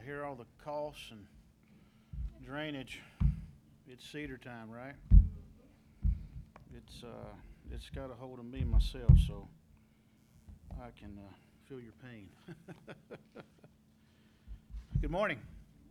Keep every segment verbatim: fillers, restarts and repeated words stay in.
hear all the costs and drainage. It's cedar time, right? It's uh, it's got a hold of me myself, so I can uh, feel your pain. Good morning.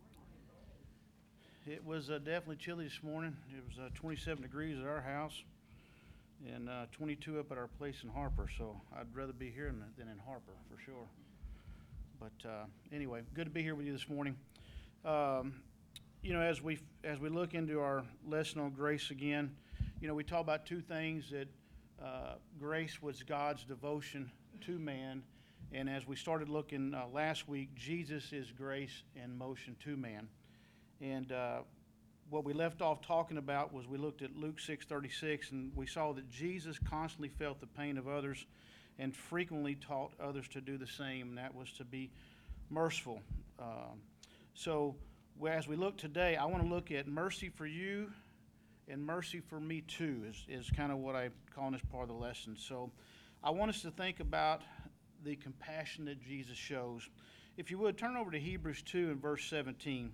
It was uh, definitely chilly this morning. It was uh, twenty-seven degrees at our house and uh, twenty-two up at our place in Harper, so I'd rather be here than, than in Harper for sure. But uh, anyway, good to be here with you this morning. Um, you know, as we as we look into our lesson on grace again, you know, we talk about two things, that uh, grace was God's devotion to man, and as we started looking uh, last week, Jesus is grace in motion to man. And uh, what we left off talking about was we looked at Luke six thirty-six, and we saw that Jesus constantly felt the pain of others and frequently taught others to do the same, and that was to be merciful. Um, so as we look today, I want to look at mercy for you and mercy for me too, is, is kind of what I call this part of the lesson. So I want us to think about the compassion that Jesus shows. If you would, turn over to Hebrews two and verse seventeen.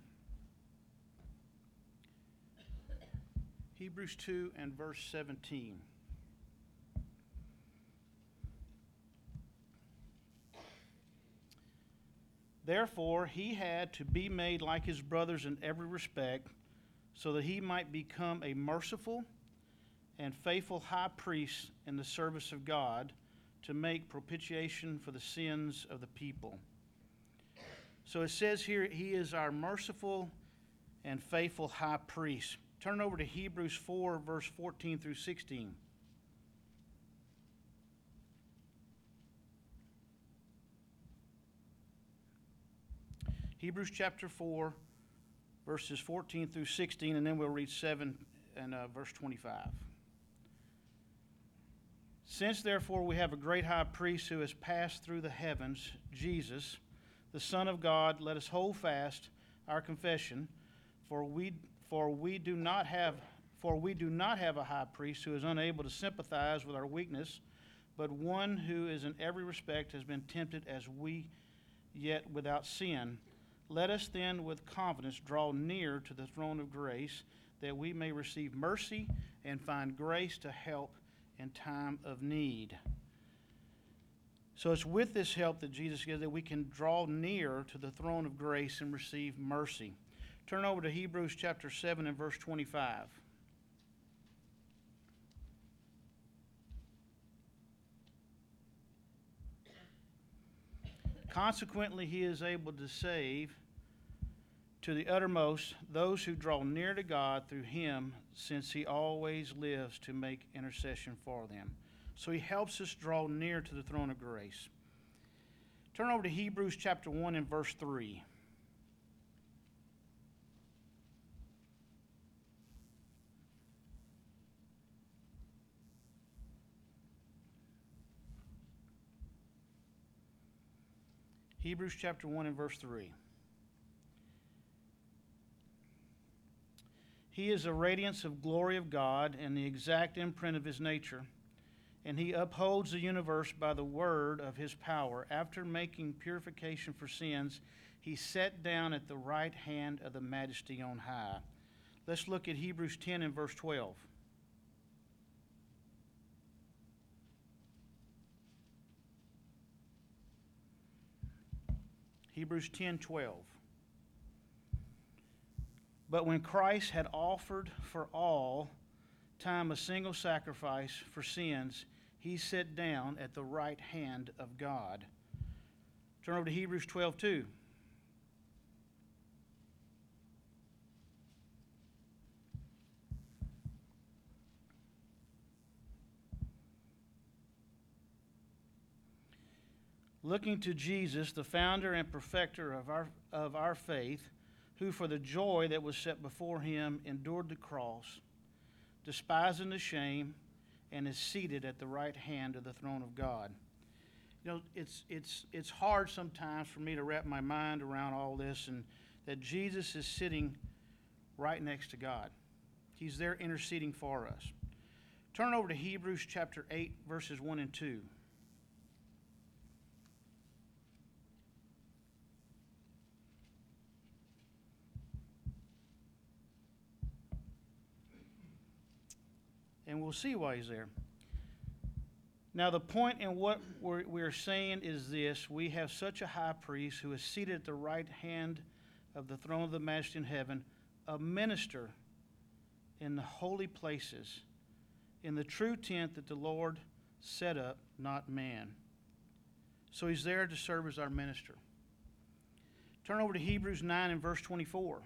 Hebrews two and verse seventeen. Therefore, he had to be made like his brothers in every respect, so that he might become a merciful and faithful high priest in the service of God, to make propitiation for the sins of the people. So it says here, he is our merciful and faithful high priest. Turn over to Hebrews four, verse fourteen through sixteen. Hebrews chapter four, verses fourteen through sixteen, and then we'll read seven and uh, verse twenty-five. Since therefore we have a great high priest who has passed through the heavens, Jesus, the Son of God, let us hold fast our confession, for we for we do not have for we do not have a high priest who is unable to sympathize with our weakness, but one who is in every respect has been tempted as we, yet without sin. Let us then with confidence draw near to the throne of grace, that we may receive mercy and find grace to help in time of need. So it's with this help that Jesus gives that we can draw near to the throne of grace and receive mercy. Turn over to Hebrews chapter seven and verse twenty-five. Consequently, he is able to save to the uttermost those who draw near to God through him, since he always lives to make intercession for them. So he helps us draw near to the throne of grace. Turn over to Hebrews chapter one and verse three. Hebrews chapter one and verse three. He is the radiance of glory of God and the exact imprint of his nature, and he upholds the universe by the word of his power. After making purification for sins, he sat down at the right hand of the Majesty on high. Let's look at Hebrews ten and verse twelve. Hebrews ten twelve. But when Christ had offered for all time a single sacrifice for sins, he sat down at the right hand of God. Turn over to Hebrews twelve two. Looking to Jesus, the founder and perfecter of our, of our faith, who for the joy that was set before him endured the cross, despising the shame, and is seated at the right hand of the throne of God. You know, it's it's it's hard sometimes for me to wrap my mind around all this, and that Jesus is sitting right next to God. He's there interceding for us. Turn over to Hebrews chapter eight, verses one and two. and we'll see why he's there. Now, the point in what we're, we're saying is this: we have such a high priest who is seated at the right hand of the throne of the Majesty in heaven, a minister in the holy places, in the true tent that the Lord set up, not man. So he's there to serve as our minister. Turn over to Hebrews nine and verse twenty-four.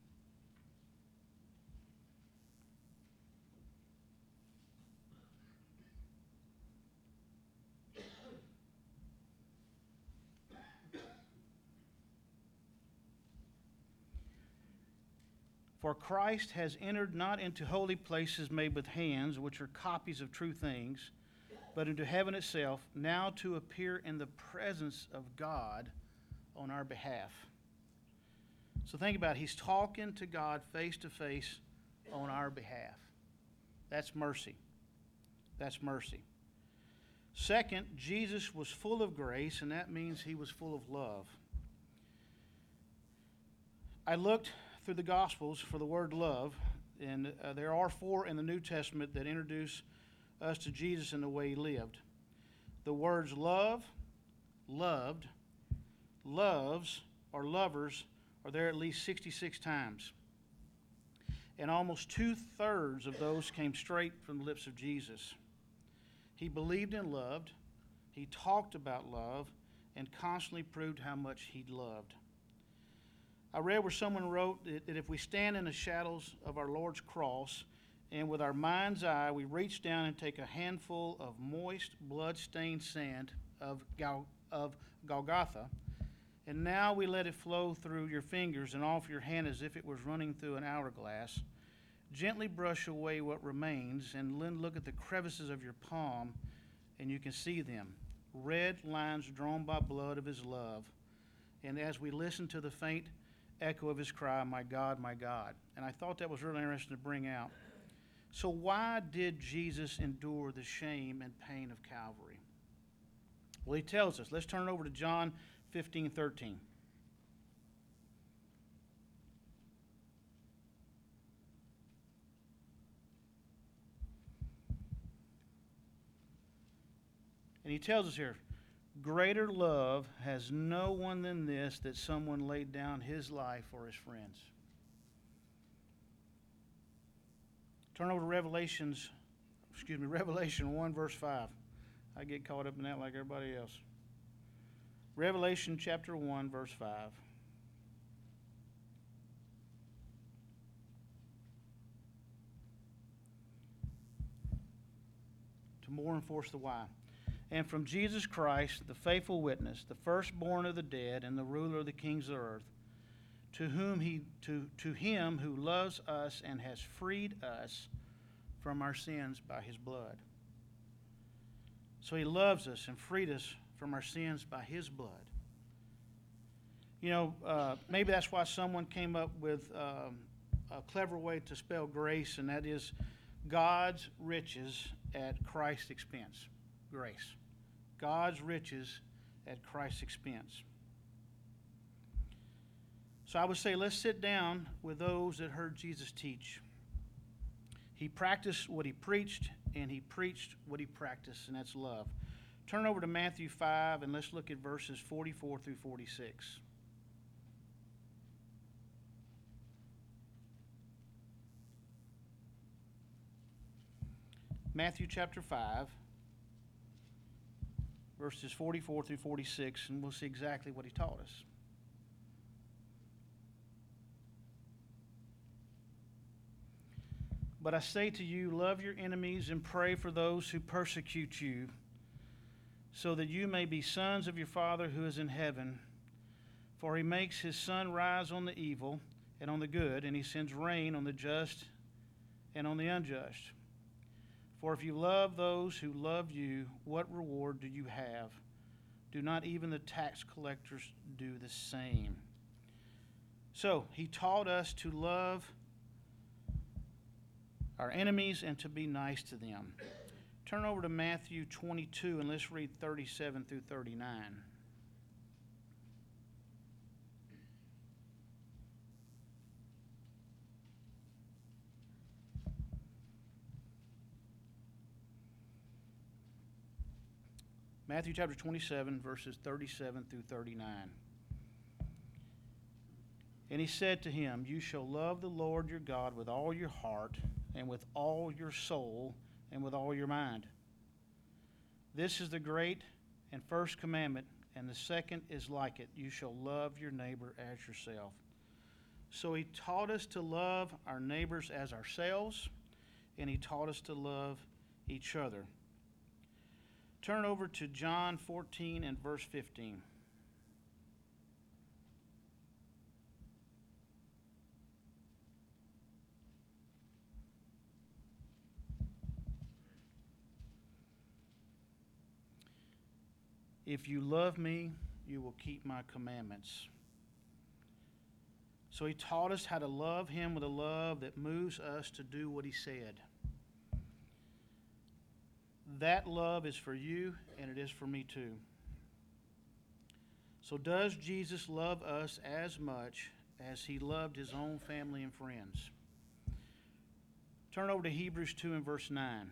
For Christ has entered not into holy places made with hands, which are copies of true things, but into heaven itself, now to appear in the presence of God on our behalf. So think about it. He's talking to God face to face on our behalf. That's mercy. That's mercy. Second, Jesus was full of grace, and that means he was full of love. I looked through the Gospels for the word love, and uh, there are four in the New Testament that introduce us to Jesus and the way he lived. The words love, loved, loves, or lovers are there at least sixty-six times. And almost two-thirds of those came straight from the lips of Jesus. He believed and loved, he talked about love, and constantly proved how much he loved. I read where someone wrote that if we stand in the shadows of our Lord's cross and with our mind's eye we reach down and take a handful of moist, blood-stained sand of, Gal- of Golgotha, and now we let it flow through your fingers and off your hand as if it was running through an hourglass, gently brush away what remains and then look at the crevices of your palm and you can see them, red lines drawn by blood of his love. And as we listen to the faint echo of his cry, my God, my God. And I thought that was really interesting to bring out. So why did Jesus endure the shame and pain of Calvary? Well, he tells us. Let's turn over to John fifteen thirteen. And he tells us here, greater love has no one than this, that someone laid down his life for his friends. Turn over to Revelations, excuse me, Revelation one, verse five. I get caught up in that like everybody else. Revelation chapter one, verse five. To more enforce the why. And from Jesus Christ, the faithful witness, the firstborn of the dead and the ruler of the kings of the earth, to whom he to, to him who loves us and has freed us from our sins by his blood. So he loves us and freed us from our sins by his blood. You know, uh, maybe that's why someone came up with um, a clever way to spell grace, and that is God's riches at Christ's expense. Grace. God's riches at Christ's expense. So I would say let's sit down with those that heard Jesus teach. He practiced what he preached, and he preached what he practiced, and that's love. Turn over to Matthew five, and let's look at verses forty-four through forty-six. Matthew chapter five, verses forty-four through forty-six, and we'll see exactly what he taught us. But I say to you, love your enemies and pray for those who persecute you, so that you may be sons of your Father who is in heaven. For he makes his sun rise on the evil and on the good, and he sends rain on the just and on the unjust. For if you love those who love you, what reward do you have? Do not even the tax collectors do the same? So he taught us to love our enemies and to be nice to them. Turn over to Matthew twenty-two and let's read thirty-seven through thirty-nine. Matthew chapter twenty-seven, verses thirty-seven through thirty-nine. And he said to him, "You shall love the Lord your God with all your heart, and with all your soul, and with all your mind. This is the great and first commandment, and the second is like it. You shall love your neighbor as yourself." So he taught us to love our neighbors as ourselves, and he taught us to love each other. Turn over to John fourteen and verse fifteen. "If you love me, you will keep my commandments." So he taught us how to love him with a love that moves us to do what he said. That love is for you, and it is for me too. So does Jesus love us as much as he loved his own family and friends? Turn over to Hebrews two and verse nine.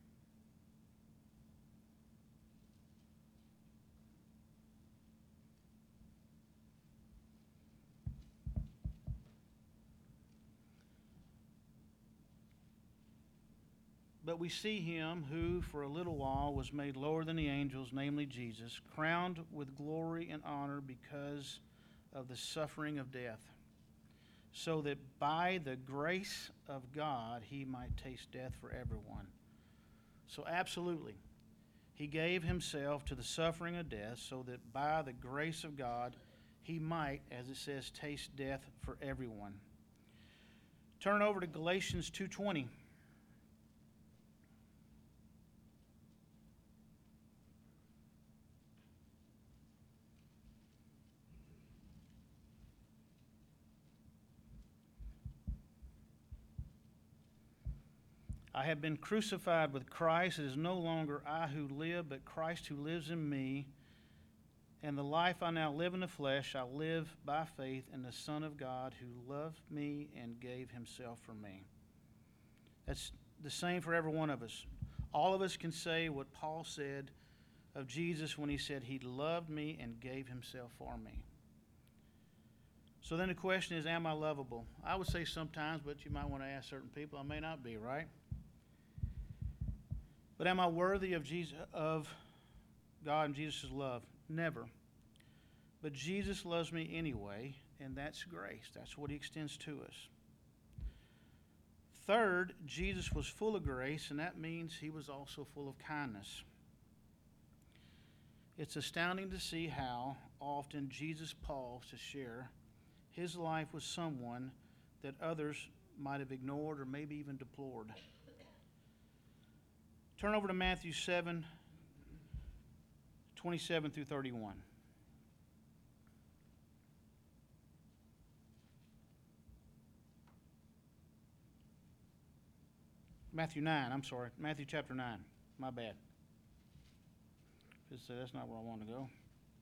"But we see him who for a little while was made lower than the angels, namely Jesus, crowned with glory and honor because of the suffering of death, so that by the grace of God he might taste death for everyone." So absolutely, he gave himself to the suffering of death so that by the grace of God he might, as it says, taste death for everyone. Turn over to Galatians two twenty. "I have been crucified with Christ. It is no longer I who live, but Christ who lives in me. And the life I now live in the flesh, I live by faith in the Son of God who loved me and gave himself for me." That's the same for every one of us. All of us can say what Paul said of Jesus when he said, "He loved me and gave himself for me." So then the question is, am I lovable? I would say sometimes, but you might want to ask certain people. I may not be, right? But am I worthy of Jesus, of God and Jesus' love? Never. But Jesus loves me anyway, and that's grace. That's what he extends to us. Third, Jesus was full of grace, and that means he was also full of kindness. It's astounding to see how often Jesus paused to share his life with someone that others might have ignored or maybe even deplored. Turn over to Matthew seven, twenty-seven through thirty-one. Matthew nine, I'm sorry. Matthew chapter nine. My bad. Just say that's not where I want to go.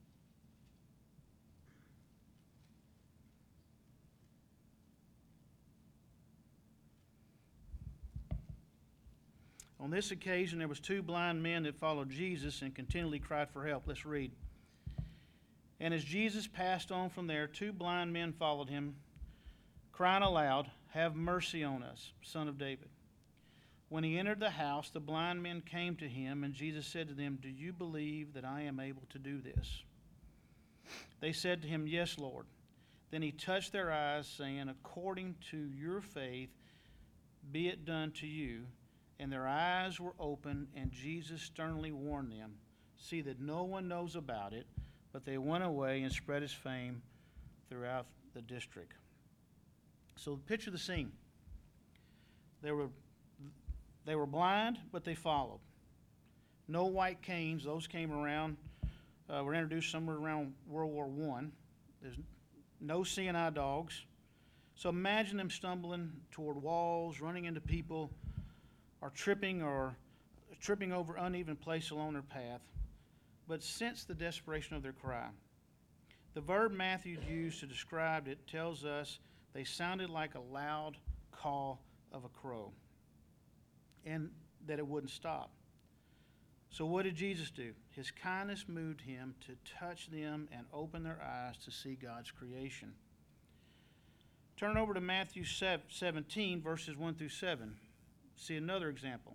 On this occasion, there was two blind men that followed Jesus and continually cried for help. Let's read. "And as Jesus passed on from there, two blind men followed him, crying aloud, 'Have mercy on us, Son of David.' When he entered the house, the blind men came to him, and Jesus said to them, 'Do you believe that I am able to do this?' They said to him, 'Yes, Lord.' Then he touched their eyes, saying, 'According to your faith, be it done to you.' And their eyes were opened, and Jesus sternly warned them, 'See that no one knows about it.' But they went away and spread his fame throughout the district." So picture the scene. They were, they were blind, but they followed. No white canes. Those came around, uh, were introduced somewhere around World War One. There's no seeing eye dogs. So imagine them stumbling toward walls, running into people, or tripping or tripping over uneven place along their path, but sense the desperation of their cry. The verb Matthew used to describe it tells us they sounded like a loud call of a crow, and that it wouldn't stop. So what did Jesus do? His kindness moved him to touch them and open their eyes to see God's creation. Turn over to Matthew seventeen, verses one through seven. See another example.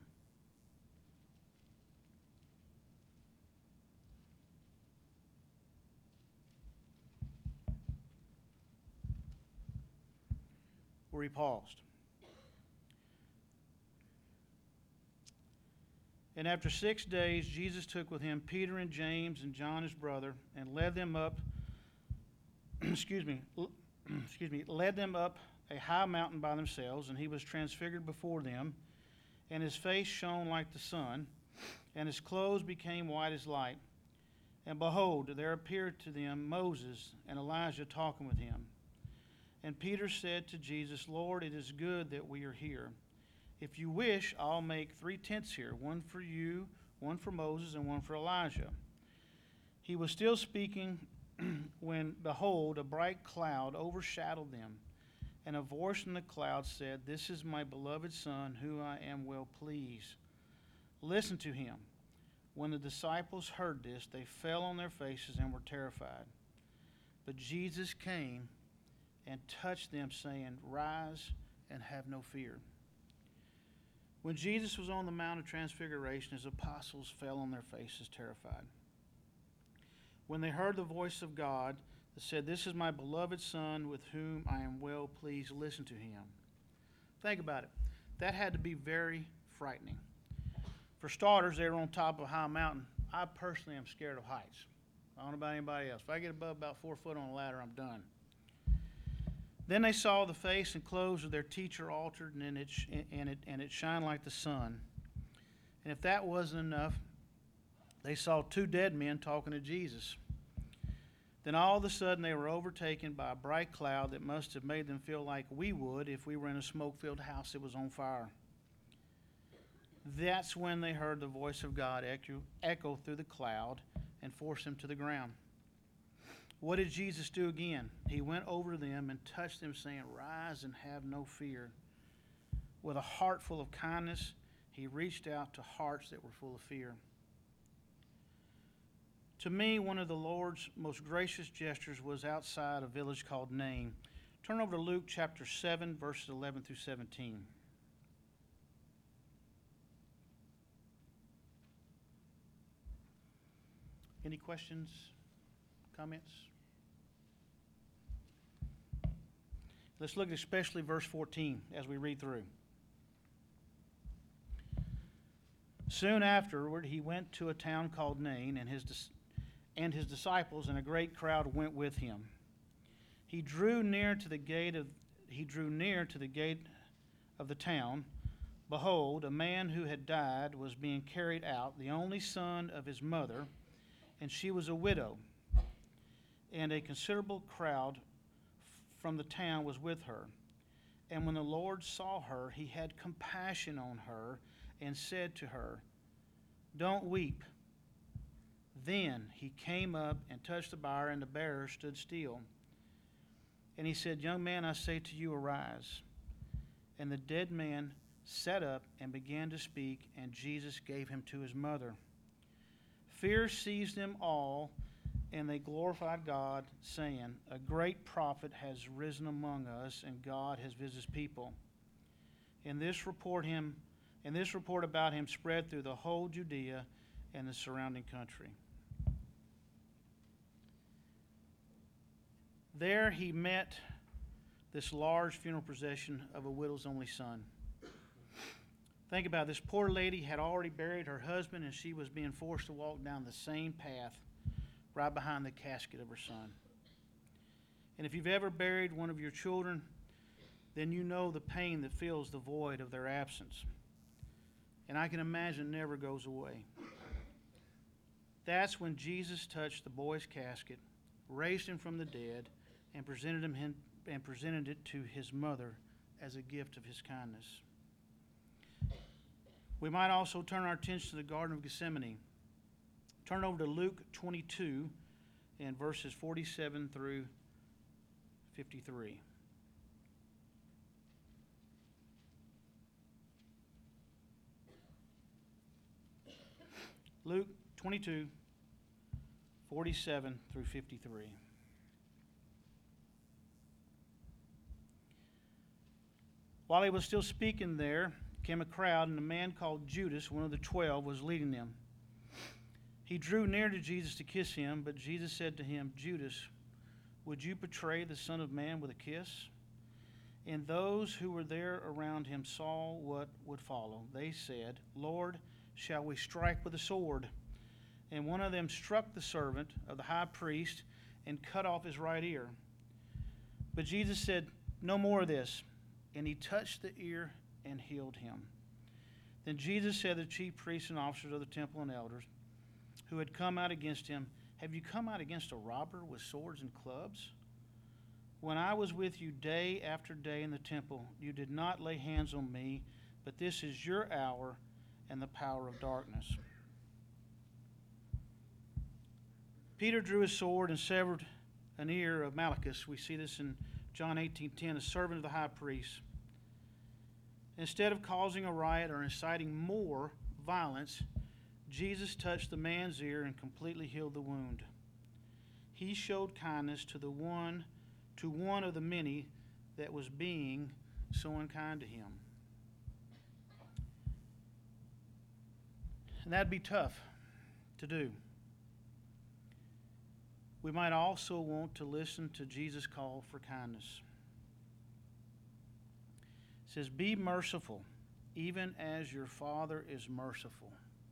Where he paused. And after six days, Jesus took with him Peter and James and John his brother, and led them up, excuse me, excuse me, led them up a high mountain by themselves, and he was transfigured before them, and his face shone like the sun, and his clothes became white as light. And behold, there appeared to them Moses and Elijah talking with him. And Peter said to Jesus, Lord, it is good that we are here. If you wish, I'll make three tents here, one for you, one for Moses, and one for Elijah. He was still speaking when, behold, a bright cloud overshadowed them. And a voice from the cloud said, This is my beloved Son, who I am well pleased. Listen to him. When the disciples heard this, they fell on their faces and were terrified. But Jesus came and touched them, saying, Rise and have no fear. When Jesus was on the Mount of Transfiguration, his apostles fell on their faces, terrified. When they heard the voice of God that said, This is my beloved Son, with whom I am well pleased, listen to him. Think about it. That had to be very frightening. For starters, they were on top of a high mountain. I personally am scared of heights. I don't know about anybody else. If I get above about four foot on a ladder, I'm done. Then they saw the face and clothes of their teacher altered, and it, and it, and it shined like the sun. And if that wasn't enough, they saw two dead men talking to Jesus. Then all of a sudden they were overtaken by a bright cloud that must have made them feel like we would if we were in a smoke-filled house that was on fire. That's when they heard the voice of God echo, echo through the cloud and force them to the ground. What did Jesus do again? He went over to them and touched them, saying, Rise and have no fear. With a heart full of kindness, he reached out to hearts that were full of fear. To me, one of the Lord's most gracious gestures was outside a village called Nain. Turn over to Luke chapter seven, verses eleven through seventeen. Any questions, comments? Let's look at especially verse fourteen as we read through. Soon afterward, he went to a town called Nain, and his dis- and his disciples and a great crowd went with him. He drew near to the gate of he drew near to the gate of the town. Behold, a man who had died was being carried out, the only son of his mother, and she was a widow. And a considerable crowd from the town was with her. And when the Lord saw her, he had compassion on her and said to her, Don't weep. Then he came up and touched the bier, and the bearer stood still. And he said, Young man, I say to you, arise. And the dead man sat up and began to speak, and Jesus gave him to his mother. Fear seized them all, and they glorified God, saying, A great prophet has risen among us, and God has visited his people. And this report him, and this report about him spread through the whole Judea and the surrounding country. There he met this large funeral procession of a widow's only son. Think about it. This poor lady had already buried her husband, and she was being forced to walk down the same path right behind the casket of her son. And if you've ever buried one of your children, then you know the pain that fills the void of their absence. And I can imagine it never goes away. That's when Jesus touched the boy's casket, raised him from the dead, and presented him and presented it to his mother as a gift of his kindness. We might also turn our attention to the Garden of Gethsemane. Turn over to Luke twenty-two and verses forty-seven through fifty-three. Luke twenty-two, forty-seven through fifty-three. While he was still speaking there came a crowd, and a man called Judas, one of the twelve, was leading them. He drew near to Jesus to kiss him, but Jesus said to him, Judas, would you betray the Son of Man with a kiss? And those who were there around him saw what would follow. They said, Lord, shall we strike with a sword? And one of them struck the servant of the high priest and cut off his right ear. But Jesus said, no more of this. And he touched the ear and healed him. Then Jesus said to the chief priests and officers of the temple and elders who had come out against him, have you come out against a robber with swords and clubs? When I was with you day after day in the temple, you did not lay hands on me, but this is your hour and the power of darkness. Peter drew his sword and severed an ear of Malchus. We see this in John eighteen ten, a servant of the high priest. Instead of causing a riot or inciting more violence, Jesus touched the man's ear and completely healed the wound. He showed kindness to the one, to one of the many that was being so unkind to him. And that'd be tough to do. We might also want to listen to Jesus' call for kindness. It says, be merciful, even as your Father is merciful.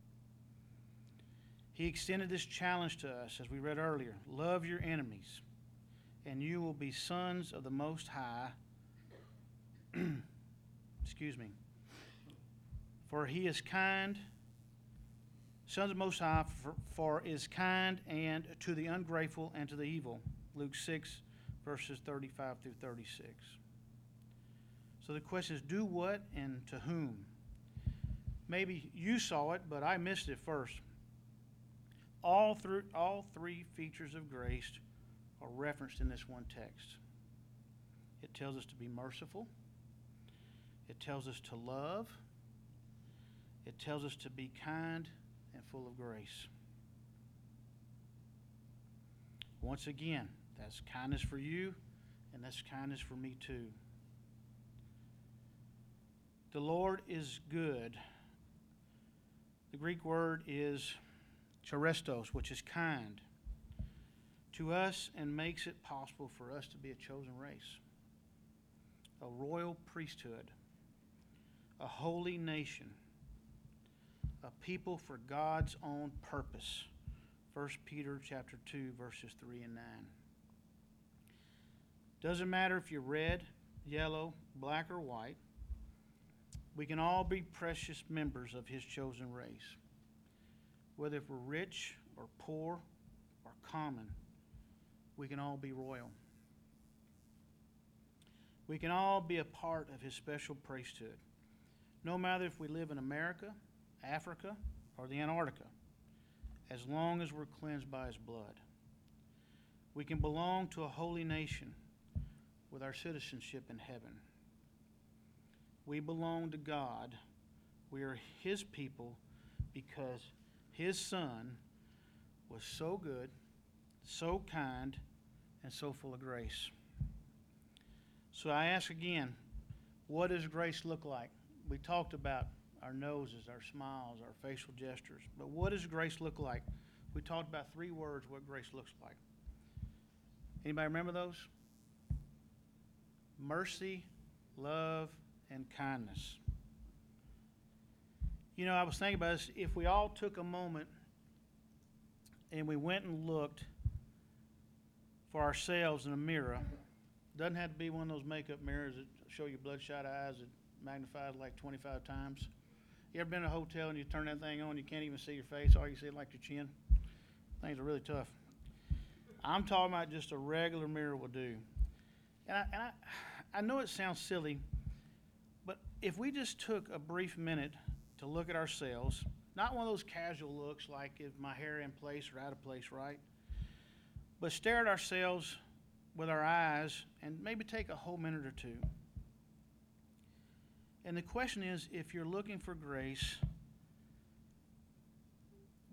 He extended this challenge to us, as we read earlier. Love your enemies, and you will be sons of the Most High. Excuse me. For he is kind, sons of the Most High, for, for is kind and to the ungrateful and to the evil. Luke six, verses thirty-five through thirty-six. So the question is, do what and to whom? Maybe you saw it, but I missed it first. All, through, all three features of grace are referenced in this one text. It tells us to be merciful. It tells us to love. It tells us to be kind and full of grace. Once again, that's kindness for you, and that's kindness for me too. The Lord is good. The Greek word is charistos, which is kind to us and makes it possible for us to be a chosen race, a royal priesthood, a holy nation, a people for God's own purpose. First Peter chapter two, verses three and nine. Doesn't matter if you're red, yellow, black, or white. We can all be precious members of his chosen race. Whether if we're rich or poor or common, we can all be royal. We can all be a part of his special priesthood, no matter if we live in America, Africa, or the Antarctica, as long as we're cleansed by his blood. We can belong to a holy nation with our citizenship in heaven. We belong to God. We are his people because his Son was so good, so kind, and so full of grace. So I ask again, what does grace look like? We talked about our noses, our smiles, our facial gestures, but what does grace look like? We talked about three words, what grace looks like. Anybody remember those? Mercy, love, and kindness. You know, I was thinking about this. If we all took a moment and we went and looked for ourselves in a mirror, doesn't have to be one of those makeup mirrors that show you bloodshot eyes that magnifies like twenty-five times. You ever been in a hotel and you turn that thing on, you can't even see your face, all you see is like your chin? Things are really tough. I'm talking about just a regular mirror will do. And I, and I, I know it sounds silly, but if we just took a brief minute to look at ourselves, not one of those casual looks like is my hair in place or out of place, right? But stare at ourselves with our eyes and maybe take a whole minute or two. And the question is, if you're looking for grace,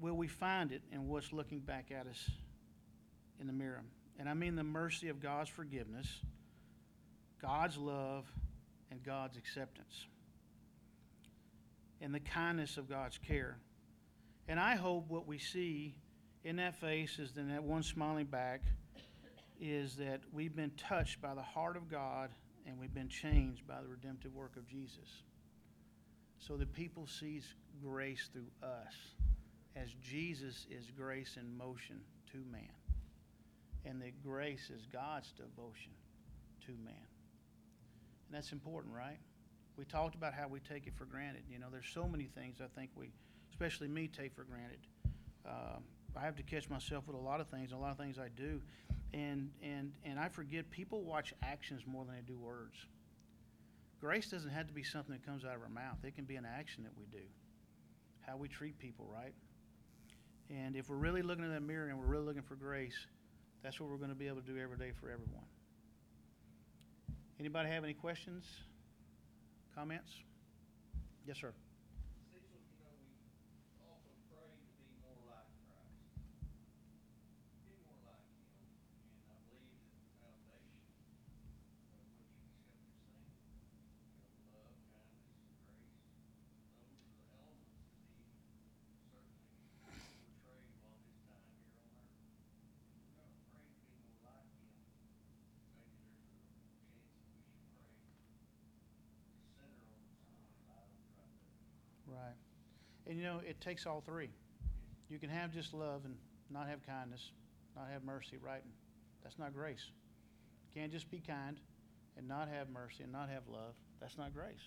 will we find it in what's looking back at us in the mirror? And I mean the mercy of God's forgiveness, God's love, and God's acceptance, and the kindness of God's care. And I hope what we see in that face is in that one smiling back is that we've been touched by the heart of God and we've been changed by the redemptive work of Jesus. So that people sees grace through us as Jesus is grace in motion to man. And that grace is God's devotion to man. And that's important, right? We talked about how we take it for granted. You know, there's so many things I think we, especially me, take for granted. Uh, I have to catch myself with a lot of things, a lot of things I do. And, and, and I forget people watch actions more than they do words. Grace doesn't have to be something that comes out of our mouth. It can be an action that we do, how we treat people, right? And if we're really looking in that mirror and we're really looking for grace, that's what we're going to be able to do every day for everyone. Anybody have any questions, comments? Yes, sir. Cecil, you know, we often pray to be more like Christ, be more like Him, and I believe that the foundation of what you just got to saying, you know, love, kindness, grace, those are the elements that He certainly portrayed while His time here on earth. If we're going to pray to be more like Him, maybe there's a chance that we should pray to center on some of those items right there. Right. And you know, it takes all three. You can have just love and not have kindness, not have mercy, right? That's not grace. You can't just be kind and not have mercy and not have love. That's not grace.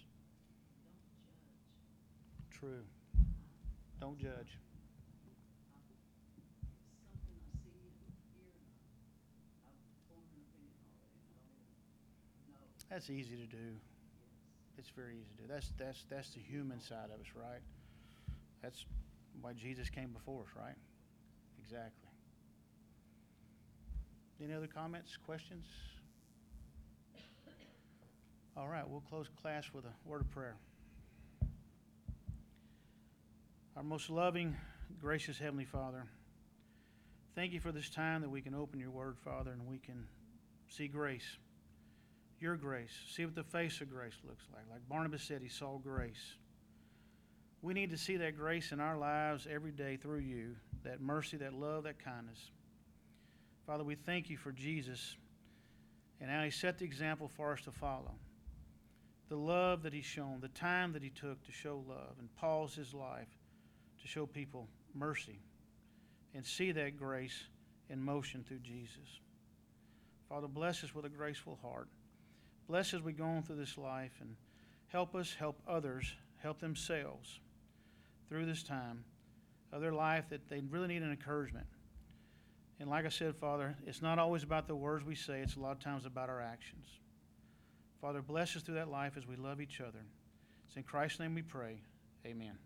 True. Don't judge. Something I see and hear, and I- I've formed an opinion already, and I don't even know. That's easy to do. Yes. It's very easy to do. That's that's that's the human side of us, right? That's why Jesus came before us, right? Exactly. Any other comments, questions? All right, we'll close class with a word of prayer. Our most loving, gracious Heavenly Father, thank you for this time that we can open your word, Father, and we can see grace, your grace, see what the face of grace looks like. Like Barnabas said, he saw grace. We need to see that grace in our lives every day through you, that mercy, that love, that kindness. Father, we thank you for Jesus and how he set the example for us to follow. The love that he's shown, the time that he took to show love and pause his life to show people mercy and see that grace in motion through Jesus. Father, bless us with a graceful heart. Bless us as we go on through this life and help us help others help themselves through this time of their life that they really need an encouragement. And like I said, Father, it's not always about the words we say. It's a lot of times about our actions. Father, bless us through that life as we love each other. It's in Christ's name we pray. Amen.